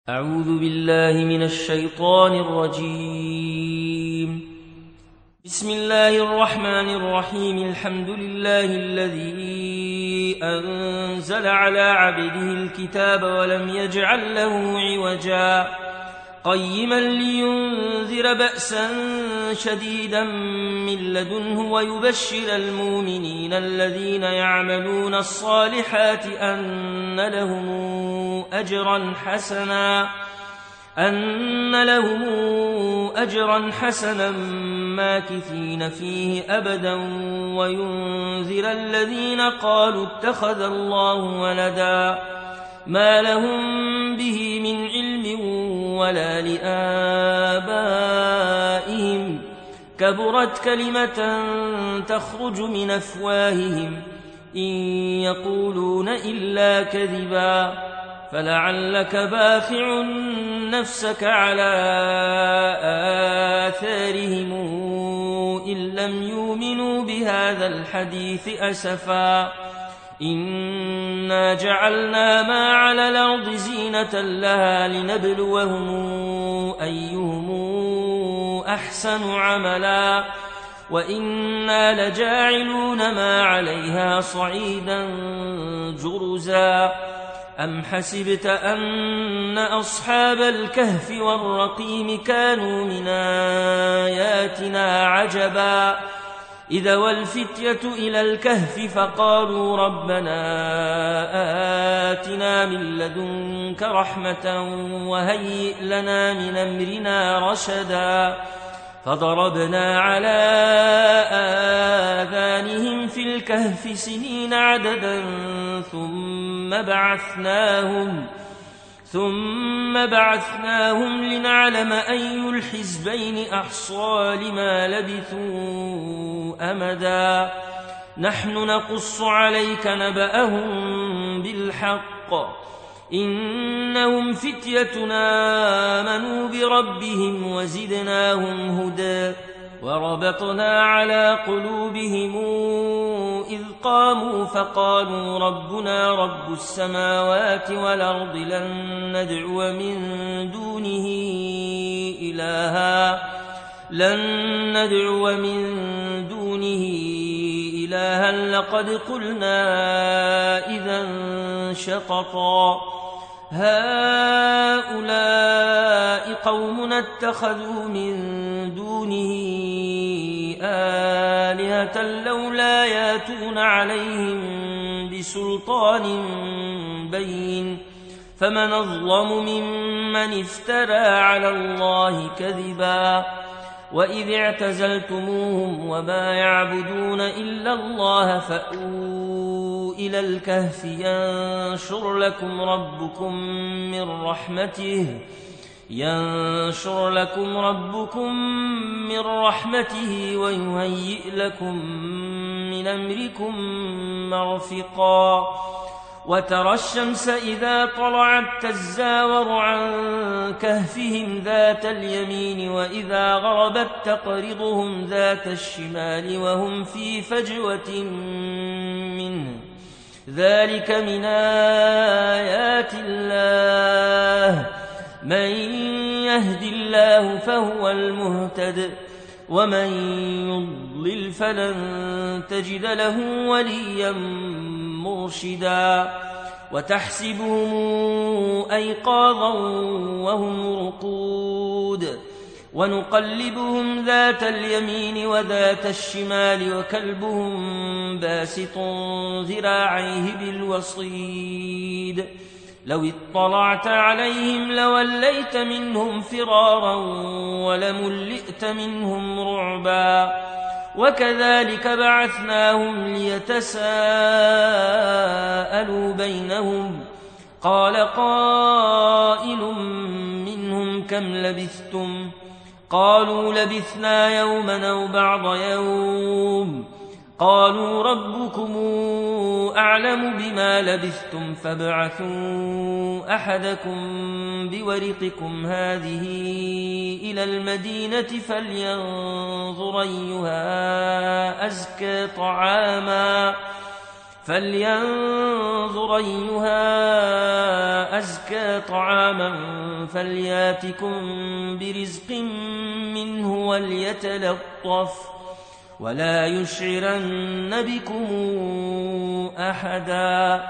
أعوذ بالله من الشيطان الرجيم. بسم الله الرحمن الرحيم. الحمد لله الذي أنزل على عبده الكتاب ولم يجعل له عوجا قيما لينذر بأسا شديدا من لدنه ويبشر المؤمنين الذين يعملون الصالحات أن لهم أجرا حسنا ماكثين فيه أبدا وينذر الذين قالوا اتخذ الله ولدا ما لهم به من علم ولا لآبائهم كبرت كلمة تخرج من أفواههم إن يقولون إلا كذبا فلعلك باخع نفسك على آثارهم إن لم يؤمنوا بهذا الحديث أسفا إنا جعلنا ما على الأرض زينة لها لنبلوهم أيهم أحسن عملا وإنا لجاعلون ما عليها صعيدا جرزا أم حسبت أن أصحاب الكهف والرقيم كانوا من آياتنا عجبا إذا والفتية إلى الكهف فقالوا ربنا آتنا من لدنك رحمة وهيئ لنا من أمرنا رشدا فضربنا على آذانهم في الكهف سنين عددا ثم بعثناهم لنعلم أي الحزبين أحصى لما لبثوا أمدا نحن نقص عليك نبأهم بالحق إنهم فتيتنا آمنوا بربهم وزدناهم هدى وربطنا على قلوبهم إذ قاموا فقالوا ربنا رب السماوات والأرض لن ندعو من دونه إلها لقد قلنا إذا شططا هؤلاء قومنا اتخذوا من دونه آلهة لولا ياتون عليهم بسلطان بين فمن أظلم ممن افترى على الله كذبا وإذ اعتزلتموهم وما يعبدون إلا الله فأووا إلى الكهف ينشر لكم ربكم من رحمته ويهيئ لكم من أمركم مرفقا وترى الشمس إذا طلعت تزاور عن كهفهم ذات اليمين وإذا غربت تقرضهم ذات الشمال وهم في فجوة منه ذلك من آيات الله من يهد الله فهو المهتد ومن يضلل فلن تجد له وليا مرشدا وتحسبهم أيقاظا وهم رقود ونقلبهم ذات اليمين وذات الشمال وكلبهم باسط ذراعيه بالوصيد لو اطلعت عليهم لوليت منهم فرارا ولملئت منهم رعبا وكذلك بعثناهم ليتساءلوا بينهم قال قائل منهم كم لبثتم قالوا لبثنا يوما أو بعض يوم قالوا ربكم أعلم بما لبثتم فابعثوا أحدكم بورقكم هذه إلى المدينة فلينظر أيها أزكى طعاما فلينظر أيها أزكى طعاما فلياتكم برزق منه وليتلطف ولا يشعرن بكم أحدا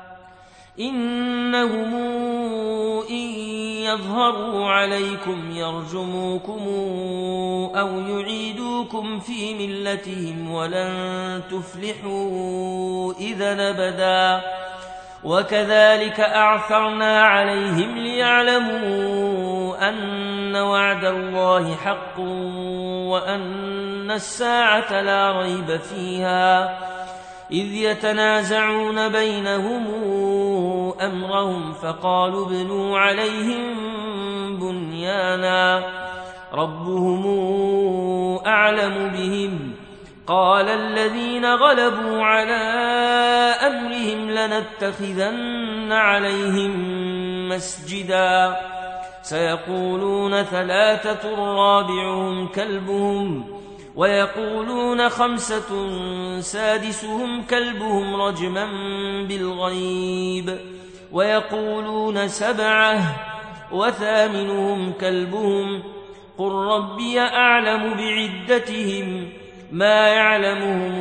إنهم إن يظهروا عليكم يرجموكم أو يعيدوكم في ملتهم ولن تفلحوا إذا أبدا وكذلك أعثرنا عليهم ليعلموا أن وعد الله حق وأن الساعة لا ريب فيها إذ يتنازعون بينهم أمرهم فقالوا ابنوا عليهم بنيانا ربهم أعلم بهم قال الذين غلبوا على أمرهم لنتخذن عليهم مسجدا سيقولون ثلاثة رابعهم كلبهم ويقولون خمسة سادسهم كلبهم رجما بالغيب ويقولون سبعة وثامنهم كلبهم قل ربي أعلم بعدتهم ما يعلمهم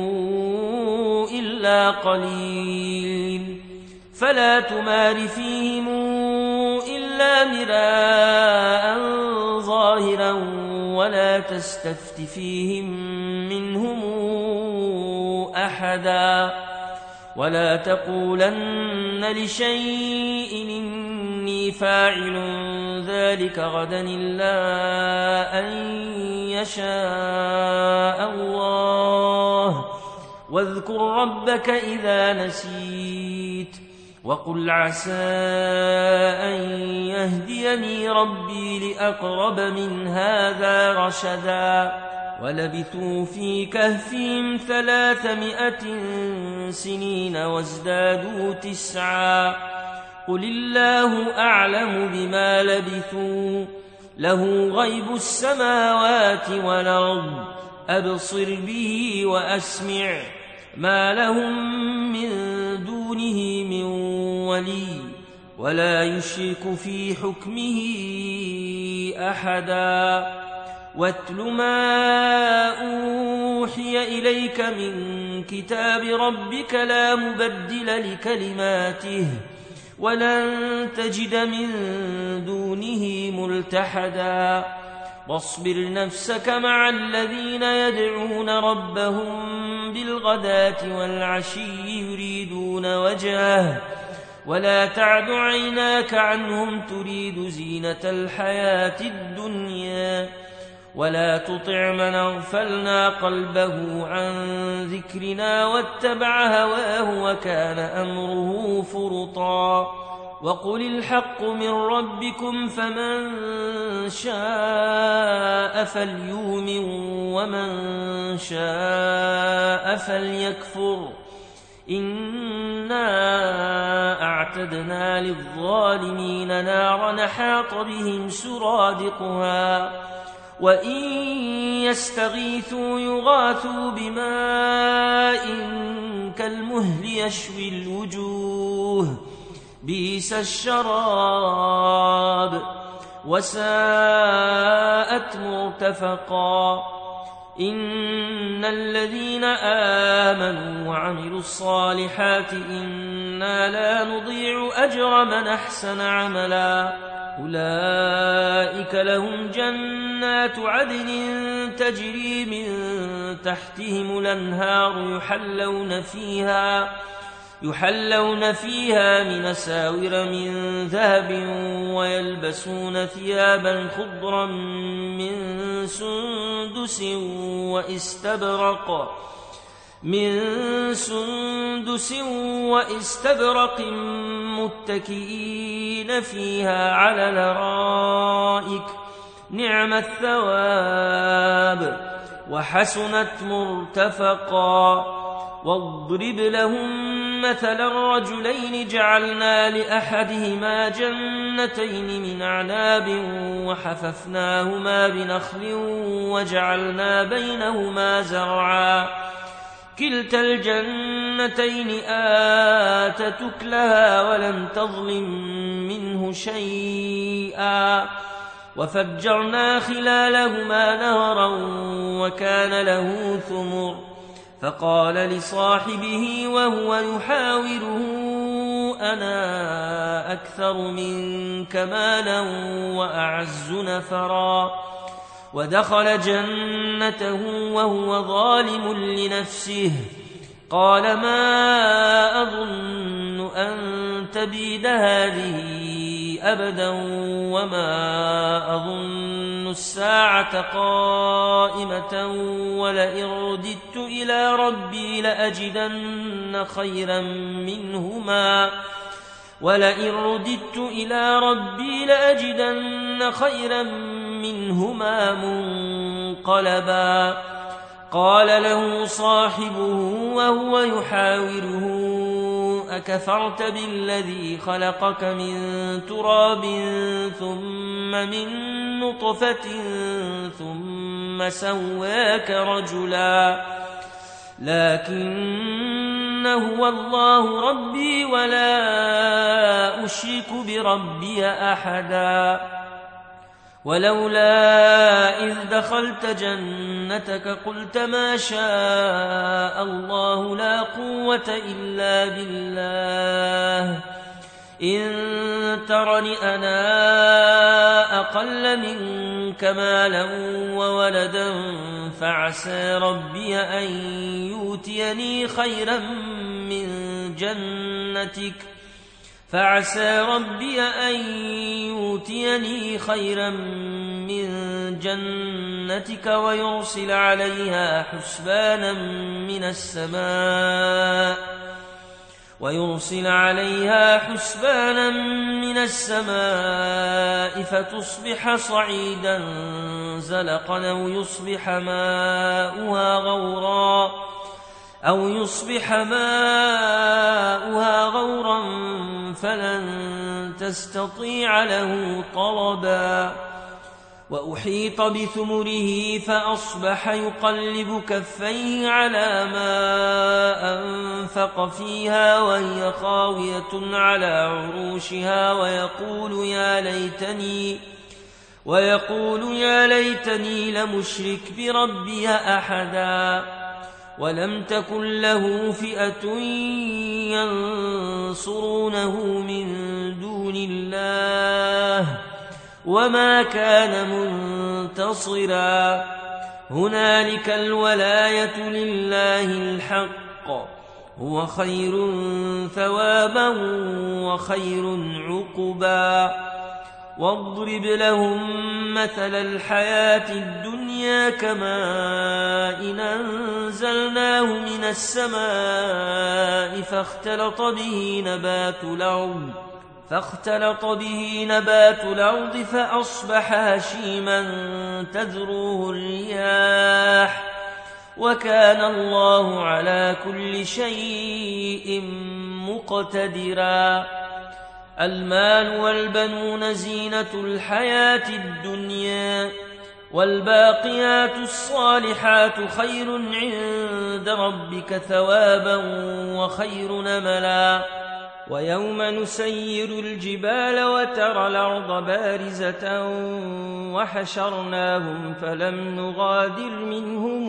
إلا قليل فلا تمار فيهم إلا مراء ظاهرا ولا تستفت فيهم منهم أحدا ولا تقولن لشيء إني فاعل ذلك غدا إلا أن يشاء الله واذكر ربك إذا نسيت وقل عسى أن يهديني ربي لأقرب من هذا رشدا ولبثوا في كهفهم 300 سنين وازدادوا 9 قل الله أعلم بما لبثوا له غيب السماوات والأرض أبصر به وأسمع ما لهم من دونه من ولي ولا يشرك في حكمه أحدا واتل ما أوحي إليك من كتاب ربك لا مبدل لكلماته ولن تجد من دونه ملتحدا واصبر نفسك مع الذين يدعون ربهم بالغداة والعشي يريدون وجهه ولا تعد عيناك عنهم تريد زينة الحياة الدنيا ولا تطع من أغفلنا قلبه عن ذكرنا واتبع هواه وكان أمره فرطا وقل الحق من ربكم فمن شاء فليؤمن ومن شاء فليكفر إنا أعتدنا للظالمين نارا نحاط بهم سرادقها وإن يستغيثوا يغاثوا بماء كالمهل يشوي الوجوه بئس الشراب وساءت مرتفقا إن الذين آمنوا وعملوا الصالحات إنا لا نضيع أجر من أحسن عملا أولئك لهم جنات عدن تجري من تحتهم الأنهار يحلون فيها من أساور من ذهب ويلبسون ثيابا خضرا من سندس واستبرق متكئين فيها على الأرائك نعم الثواب وحسنت مرتفقا واضرب لهم مثلا رجلين جعلنا لأحدهما جنتين من أعناب وحففناهما بنخل وجعلنا بينهما زرعا كلتا الجنتين آتت أكلها ولم تظلم منه شيئا وفجرنا خلالهما نهرا وكان له ثمر فقال لصاحبه وهو يحاوره أنا أكثر منك مالا وأعز نفرا ودخل جنته وهو ظالم لنفسه قال ما أظن أن تبيد هذه أبدا وما أظن الساعة قائمة ولئن رددت إلى ربي لأجدن خيرا منهما منقلبا قال له صاحبه وهو يحاوره أكفرت بالذي خلقك من تراب ثم من نطفة ثم سواك رجلا لكن هو الله ربي ولا أشرك بربي أحدا ولولا إذ دخلت جنتك قلت ما شاء الله لا قوة إلا بالله إن ترني أنا أقل منك مالا وولدا فعسى ربي أن يؤتيني خيرا من جنتك ويرسل عليها حسبانا من السماء فتصبح صعيدا زلقا أو يصبح ماؤها غورا فلن تستطيع له طلبا وأحيط بثمره فأصبح يقلب كفيه على ما أنفق فيها وهي خاوية على عروشها ويقول يا ليتني لمشرك بربي أحدا ولم تكن له فئة ينصرونه من دون الله وما كان منتصرا هنالك الولاية لله الحق هو خير ثوابا وخير عقبا واضرب لهم مثل الحياة الدنيا كماء أنزلناه من السماء فاختلط به نبات الأرض فأصبح هشيما تذروه الرياح وكان الله على كل شيء مقتدرا المال والبنون زينة الحياة الدنيا والباقيات الصالحات خير عند ربك ثوابا وخير نملا ويوم نسير الجبال وترى الأرض بارزة وحشرناهم فلم نغادر منهم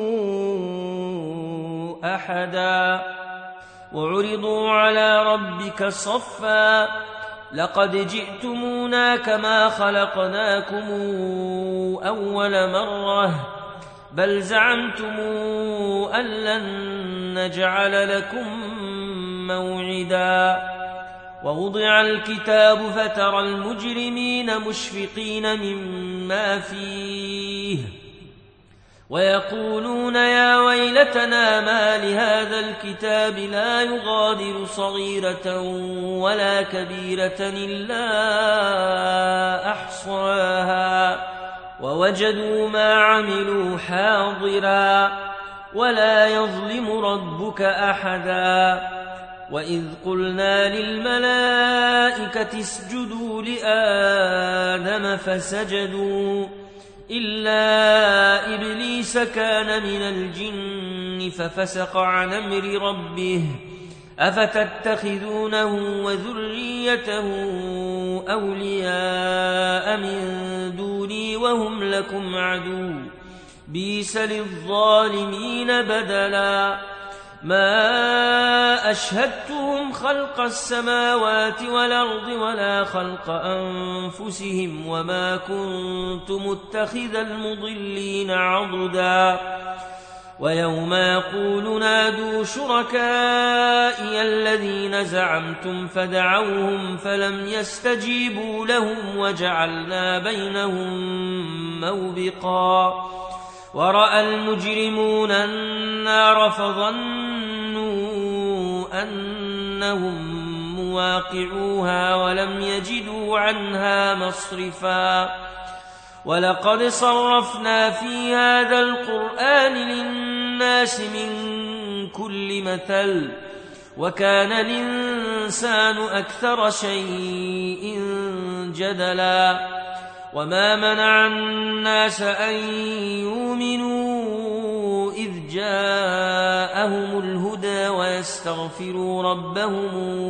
أحدا وعرضوا على ربك صفا لقد جئتمونا كما خلقناكم أول مرة بل زعمتم أن لن نجعل لكم موعدا ووضع الكتاب فترى المجرمين مشفقين مما فيه ويقولون يا ويلتنا ما لهذا الكتاب لا يغادر صغيرة ولا كبيرة إلا أحصاها ووجدوا ما عملوا حاضرا ولا يظلم ربك أحدا وإذ قلنا للملائكة اسجدوا لآدم فسجدوا إلا إبليس كان من الجن ففسق عن أمر ربه أفتتخذونه وذريته أولياء من دوني وهم لكم عدو بئس للظالمين بدلا ما أشهدتهم خلق السماوات والأرض ولا خلق أنفسهم وما كنت متخذ المضلين عضدا ويوم يقول نادوا شركائي الذين زعمتم فدعوهم فلم يستجيبوا لهم وجعلنا بينهم موبقا ورأى المجرمون النار فظنوا أنهم مواقعوها ولم يجدوا عنها مصرفا ولقد صرفنا في هذا القرآن للناس من كل مثل وكان الإنسان أكثر شيء جدلا وما منع الناس أن يؤمنوا إذ جاءهم الهدى ويستغفروا ربهم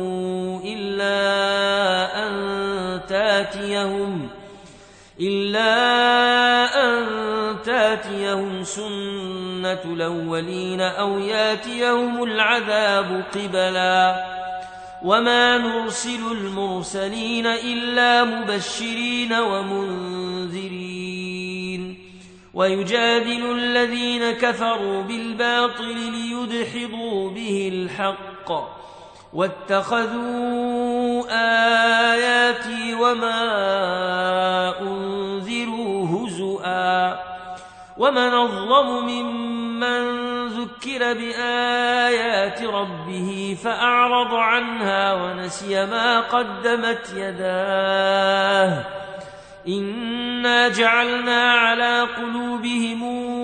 إلا أن تاتيهم سنة الأولين أو ياتيهم العذاب قبلا وما نرسل المرسلين إلا مبشرين ومنذرين ويجادل الذين كفروا بالباطل ليدحضوا به الحق واتخذوا آياتي وما أنذروا هزؤا ومن أظلم ممن ذكر بآيات ربه فأعرض عنها ونسي ما قدمت يداه إنا جعلنا على قلوبهم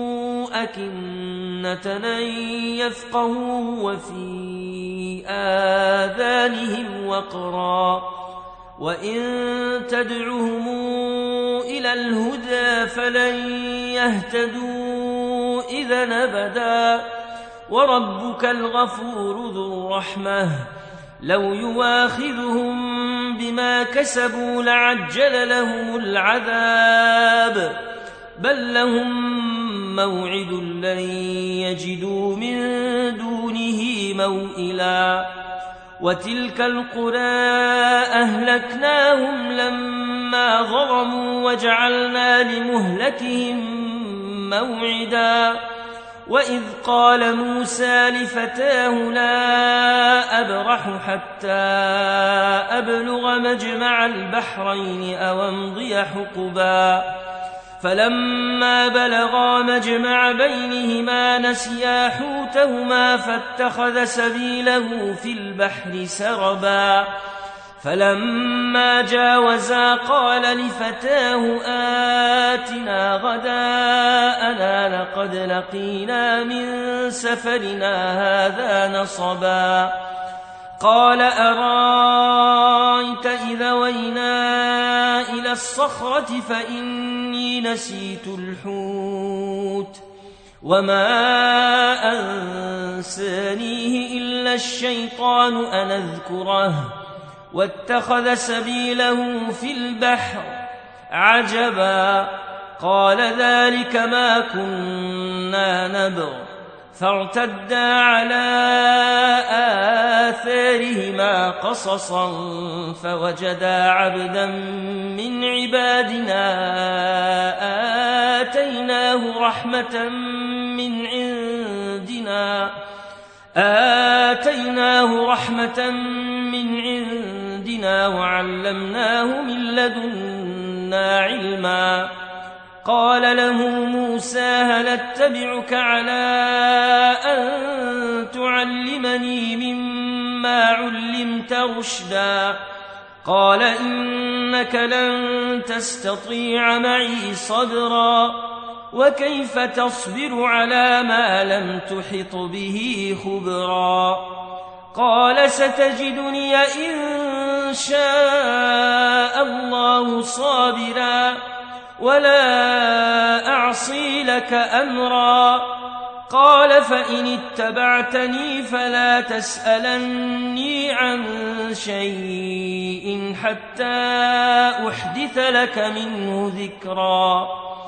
أكنة أن يفقهوا وفي آذانهم وقرا وإن تدعهم إلى الهدى فلن يهتدوا إذا أبدا وربك الغفور ذو الرحمة لو يواخذهم بما كسبوا لعجل لهم العذاب بل لهم موعد لن يجدوا من دونه موئلا وتلك القرى أهلكناهم لما ظلموا وجعلنا لمهلكهم موعدا وإذ قال موسى لفتاه لا أبرح حتى أبلغ مجمع البحرين أو أمضي حقبا فلما بلغا مجمع بينهما نسيا حوتهما فاتخذ سبيله في البحر سربا فلما جاوزا قال لفتاه آتنا غداءنا لقد لقينا من سفرنا هذا نصبا قال أرايت إذا وينا إلى الصخرة فإني نسيت الحوت وما أنسانيه إلا الشيطان أن أذكره واتخذ سبيله في البحر عجبا قال ذلك ما كنا نبغ فارتدا على آثارهما قصصا فوجدا عبدا من عبادنا آتيناه رحمة من عندنا وعلمناه من لدنا علما قال له موسى هل اتبعك على أن تعلمني مما علمت رشدا قال إنك لن تستطيع معي صبرا وكيف تصبر على ما لم تحط به خبرا قال ستجدني إن شاء الله صابرا ولا أعصي لك أمرا قال فإن اتبعتني فلا تسألني عن شيء حتى أحدث لك منه ذكرا.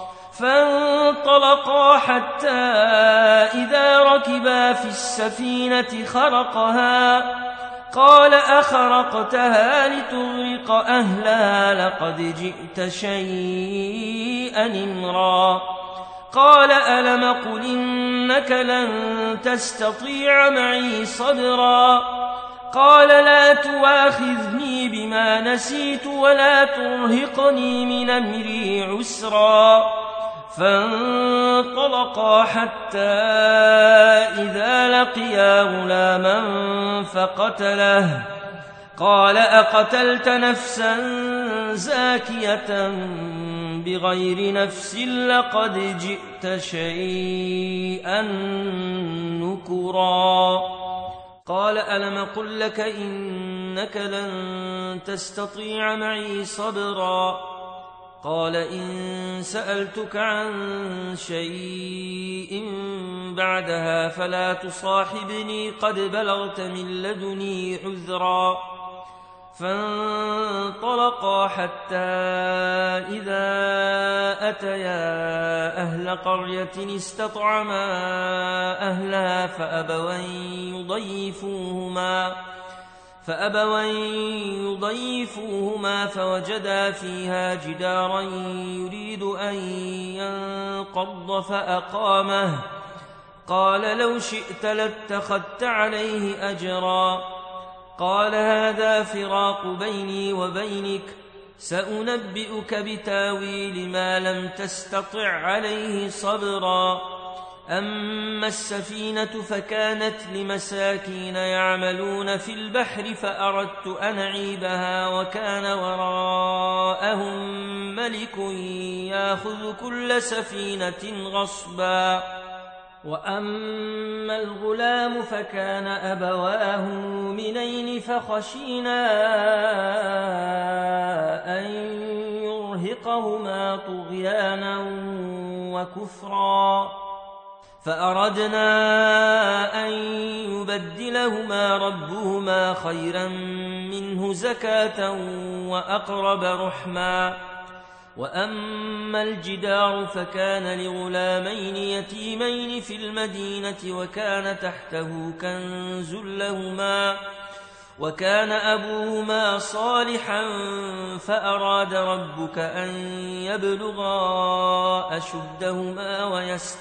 فانطلقا حتى إذا ركبا في السفينة خرقها قال أخرقتها لتغرق أهلها لقد جئت شيئا إمرا. قال ألم قل إنك لن تستطيع معي صبرا. قال لا تواخذني بما نسيت ولا ترهقني من أمري عسرا. فانطلقا حتى إذا لقيا غلاما فقتله قال أقتلت نفسا زاكية بغير نفس لقد جئت شيئا نكرا. قال ألم قل لك إنك لن تستطيع معي صبرا. قال إن سألتك عن شيء بعدها فلا تصاحبني قد بلغت من لدني عذرا. فانطلقا حتى إذا أتيا أهل قرية استطعما أهلها فأبوا يضيفوهما فوجدا فيها جدارا يريد أن ينقض فأقامه. قال لو شئت لاتخذت عليه أجرا. قال هذا فراق بيني وبينك سأنبئك بتاويل ما لم تستطع عليه صبرا. أما السفينة فكانت لمساكين يعملون في البحر فأردت أن أعيبها وكان وراءهم ملك يأخذ كل سفينة غصبا. وأما الغلام فكان أبواه مؤمنين فخشينا أن يرهقهما طغيانا وكفرا. فأردنا أن يبدلهما ربهما خيرا منه زكاة وأقرب رحما. وأما الجدار فكان لغلامين يتيمين في المدينة وكان تحته كنز لهما وكان أبوهما صالحا فأراد ربك أن يبلغا أشدهما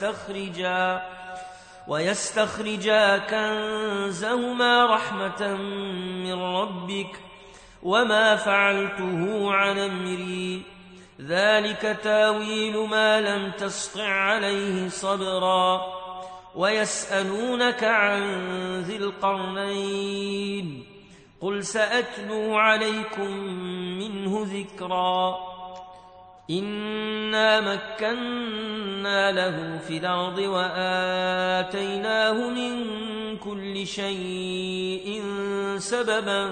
ويستخرجا كنزهما رحمة من ربك وما فعلته عن أمري ذلك تاويل ما لم تسطع عليه صبرا. ويسألونك عن ذي القرنين قل سأتلو عليكم منه ذكرا. إنا مكنا له في الأرض وآتيناه من كل شيء سببا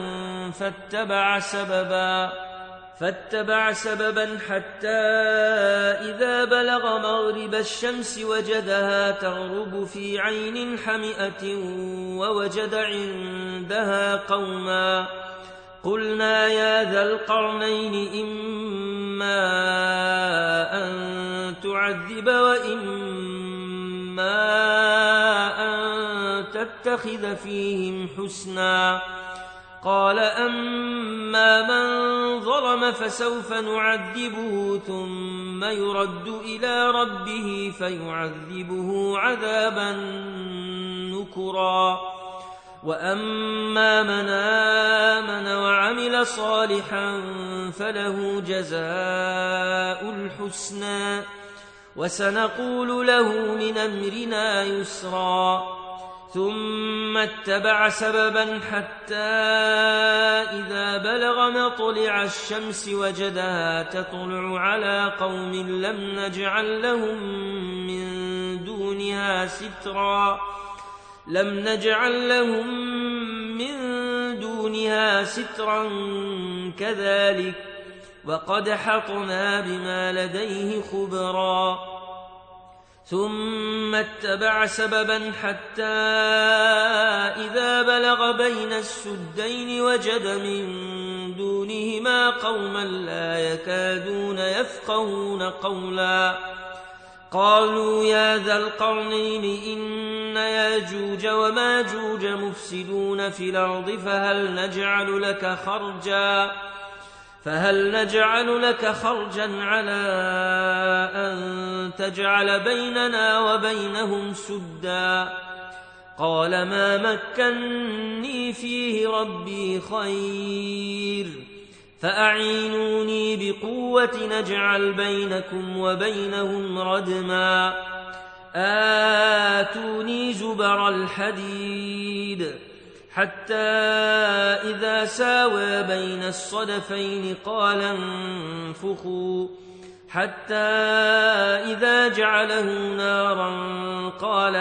فاتبع سببا حتى إذا بلغ مغرب الشمس وجدها تغرب في عين حمئة ووجد عندها قوما. قلنا يا ذا القرنين إما أن تعذب وإما أن تتخذ فيهم حسنا. قال أما من ظلم فسوف نعذبه ثم يرد إلى ربه فيعذبه عذابا نكرا. وأما من آمن وعمل صالحا فله جزاء الحسنى وسنقول له من أمرنا يسرا. ثم اتبع سببا حتى إذا بلغ مطلع الشمس وجدها تطلع على قوم لم نجعل لهم من دونها سترا كذلك وقد حطنا بما لديه خبرا. ثم اتبع سببا حتى إذا بلغ بين السدين وجد من دونهما قوما لا يكادون يفقهون قولا قالوا يا ذا القرنين إن ياجوج وماجوج مفسدون في الأرض فهل نجعل لك خرجا على أن تجعل بيننا وبينهم سدا قال ما مكني فيه ربي خير فأعينوني بقوة نجعل بينكم وبينهم ردما آتوني زبر الحديد حتى إذا ساوى بين الصدفين قال انفخوا حتى إذا جعله نارا قال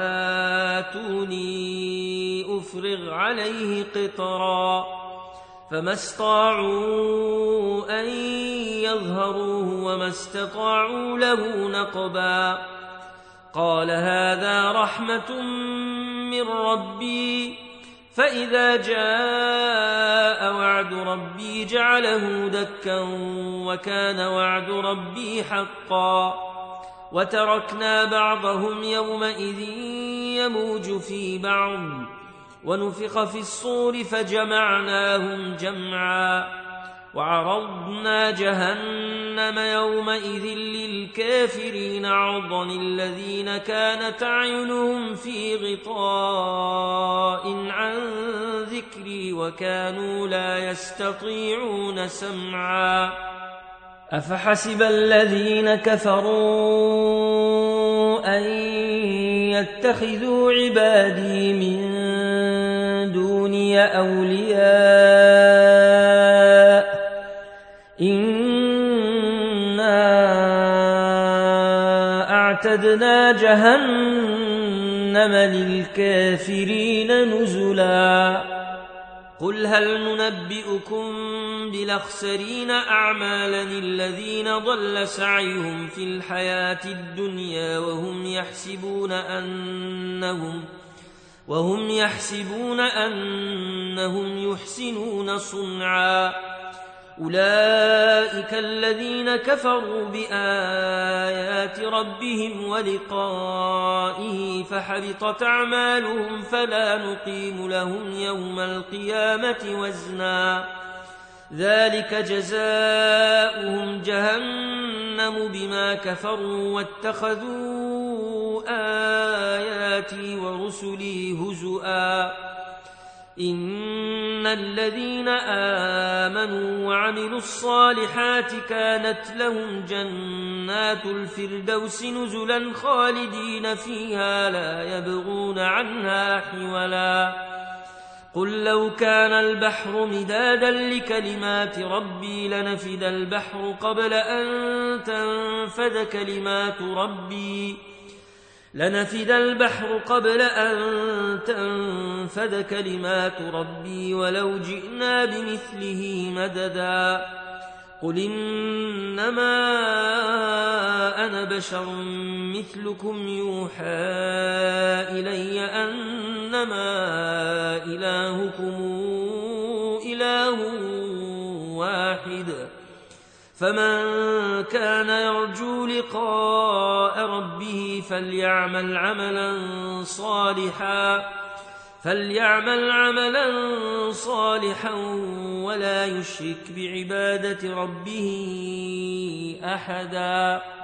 آتوني أفرغ عليه قطرا فما استطاعوا أن يظهروه وما استطاعوا له نقبا قال هذا رحمة من ربي فإذا جاء وعد ربي جعله دكا وكان وعد ربي حقا وتركنا بعضهم يومئذ يموج في بعض ونفخ في الصور فجمعناهم جمعا وعرضنا جهنم يومئذ للكافرين عرضا الذين كانت أعينهم في غطاء عن ذكري وكانوا لا يستطيعون سمعا أفحسب الذين كفروا أن يتخذوا عبادي من دوني أولياء إنا أعتدنا جهنم للكافرين نزلا قل هل ننبئكم بالأخسرين أعمالا الذين ضل سعيهم في الحياة الدنيا وهم يحسبون أنهم يحسنون صنعا أولئك الذين كفروا بآيات ربهم ولقائه فحبطت أعمالهم فلا نقيم لهم يوم القيامة وزنا ذلك جزاؤهم جهنم بما كفروا واتخذوا آياتي ورسلي هزؤا إن الذين آمنوا وعملوا الصالحات كانت لهم جنات الفردوس نزلا خالدين فيها لا يبغون عنها حولا قل لو كان البحر مدادا لكلمات ربي لنفد البحر قبل أن تنفد كلمات ربي ولو جئنا بمثله مددا قل إنما أنا بشر مثلكم يوحى إلي أنما إلهكم إله واحد فمن كان يرجو لقاء ربه فليعمل عملا صالحا ولا يشرك بعبادة ربه أحدا